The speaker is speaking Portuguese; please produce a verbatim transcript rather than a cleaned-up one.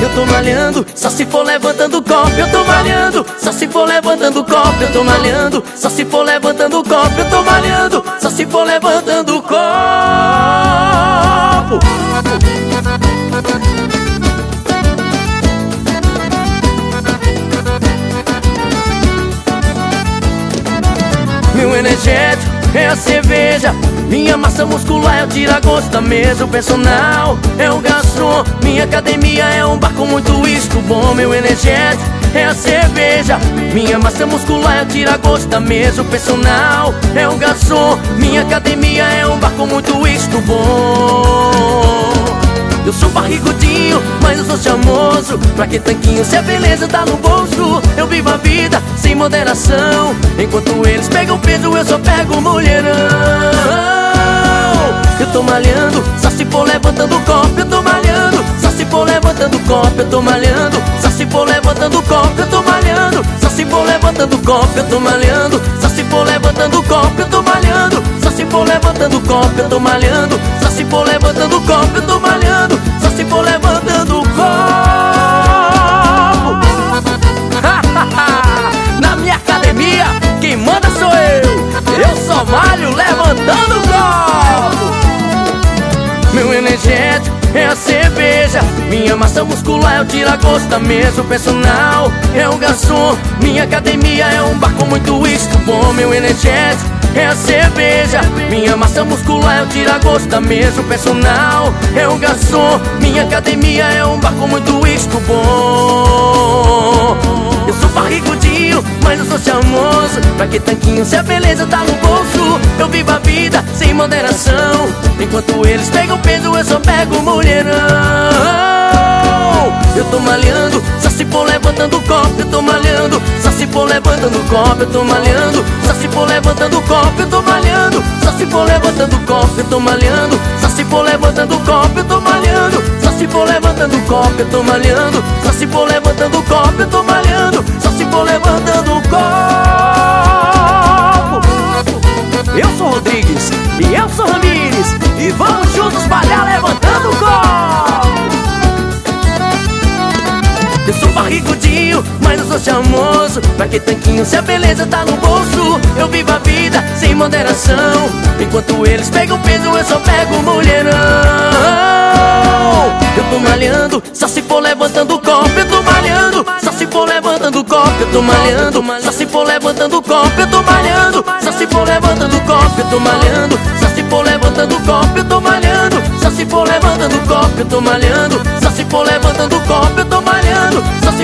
eu tô malhando. Só se for levantando o copo, eu tô malhando. Só se for levantando o copo, eu tô malhando. Só se for levantando o copo, eu tô malhando. Só se for levantando o copo. Meu energético é a cerveja, minha massa muscular é o tira-gosto da mesa. O personal é o garçom, minha academia é um bar com muito uísque bom. Meu energético é a cerveja, minha massa muscular é o tira-gosto da mesa. O personal é o garçom, minha academia é um bar com muito uísque bom. Eu sou barrigudinho, mas eu sou charmoso. Pra que tanquinho se a beleza tá no bolso? Eu vivo a vida sem moderação. Enquanto eles pegam peso, eu só pego mulherão. Eu tô malhando, só se for levantando o copo, eu tô malhando. Só se for levantando o copo, eu tô malhando. Só se for levantando o copo, eu tô malhando. Só se for levantando o copo, eu tô malhando. Só se for levantando o copo, eu tô malhando. Só se for levantando o copo, eu tô malhando. Só se for levantando o copo, eu tô malhando. Só se for levantando o copo. Na minha academia, quem manda sou eu. Eu só malho levantando o copo. Meu energético é a cerveja, minha massa muscular é o tira-gosto da mesa. O personal é o garçom, minha academia é um bar com muito uísque bom. Meu energético é a cerveja, minha massa muscular é o tira-gosto da mesa. O personal é o garçom, minha academia é um bar com muito uísque bom. Eu sou barrigudinho, mas eu sou charmoso. Pra que tanquinho se a beleza tá no bolso? Eu vivo a vida sem moderação. Enquanto eles pegam peso, eu só pego mulherão. Eu tô malhando, só se for levantando o copo, eu tô malhando. Só se for levantando o copo, eu tô malhando. Só se for levantando o copo, eu tô malhando. Só se for levantando o copo, eu tô malhando. Só se for levantando o copo, eu tô malhando. Só se for levantando o copo, eu tô malhando. Só se for levantando o copo, eu tô malhando. Só se for levantando o copo. Eu sou Rodrigues e eu sou Ramires, e vamos juntos malhar levantando o copo. Eu sou barrigudinho, mas eu sou charmoso. Pra que tanquinho se a beleza tá no bolso? Eu vivo a vida sem moderação. Enquanto eles pegam peso, eu só pego mulherão. Eu tô malhando, só se for levantando o copo, eu tô malhando. Só se for levantando o copo, eu tô malhando. Só se for levantando o copo, eu tô malhando. Só se for levantando o copo, eu tô malhando. Só se for levantando o copo, eu tô malhando. Só se for levantando o copo, eu tô malhando. Só se for levantando o copo, eu tô malhando. Só se